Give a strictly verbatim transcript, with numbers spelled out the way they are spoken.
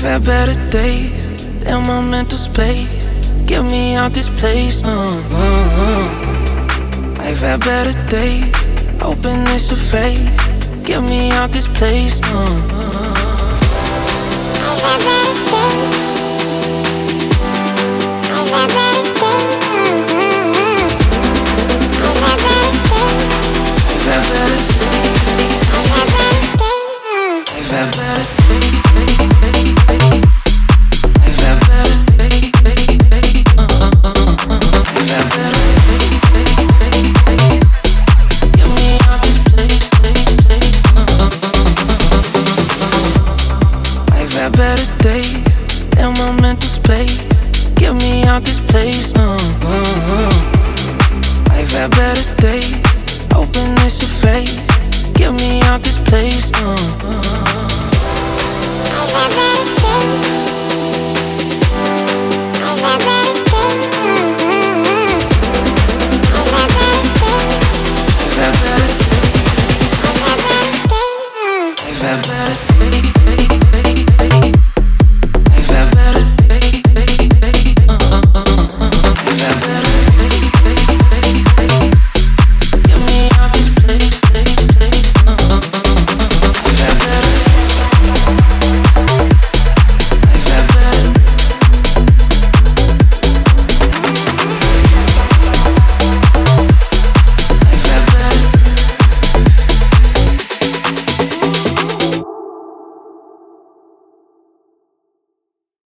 I've had better days than my mental space. Get me out this place. Uh, uh, uh. I've had better days, hoping it's a phase. Get me out this place. Uh, uh. I've had better days. I've had better days. I've had better days. I've had better days. I've had better days. I've had better days. Better days in my mental space. Get me out this place. Uh, uh, uh. I've had better days, hoping it's a phase. Get me out this place. Uh, uh. I've had